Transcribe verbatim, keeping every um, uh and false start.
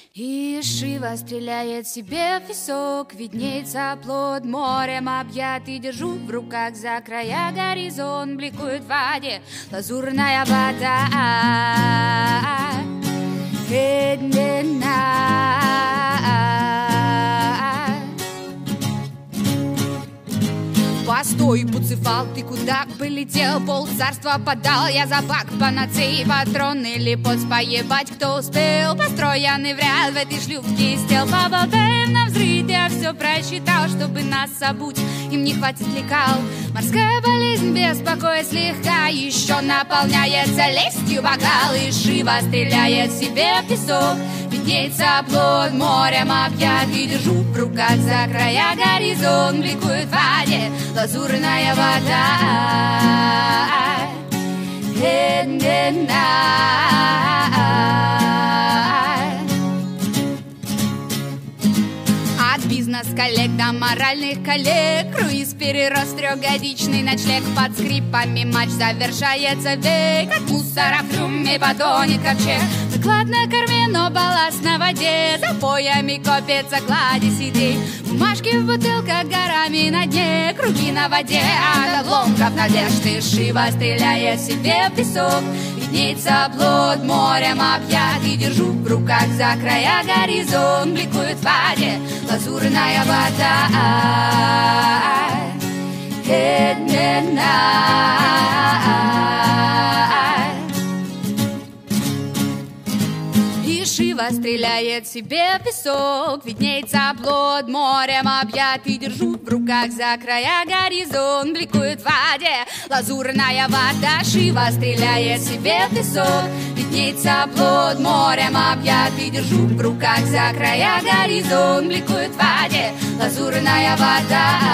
И Шива стреляет себе в песок, виднеется плод морем объятый. Держу в руках за края горизонт, бликует в воде лазурная вода. Постой, Буцефал, ты куда полетел? Пол царства подал, я за бак, панацеи, патрон или поц поебать, кто успел? Построенный в ряд в этой шлюпке из тел. Поболтаем на взрыв, я все просчитал, чтобы нас забудь, им не хватит лекал. Морская болезнь беспокоит слегка, еще наполняется лестью бокал. И Шива стреляет себе в песок, виднеется плод морем объятый. Держу в руках за края горизонт, бликует в воде лазурная вода. От бизнес-коллег до моральных коллег круиз перерос в трехгодичный ночлег. Под скрипами матч завершается век, от мусора в трюме потонет ковчег. Доклад на корме, но балласт на воде, за поями копится кладезь идей. Бумажки в бутылках горами на дне, круги на воде от обломков надежды. Шива стреляет себе в песок, виднеется плод морем объятый. Держу в руках за края горизонт, бликует в воде лазурная вода. И Шива стреляет себе в песок, виднеется плод морем объятый. Держу в руках за края горизонт, бликует в воде лазурная вода. Шива стреляет себе в песок, виднеется плод морем объятый. Держу в руках за края горизонт, бликует в воде лазурная вода.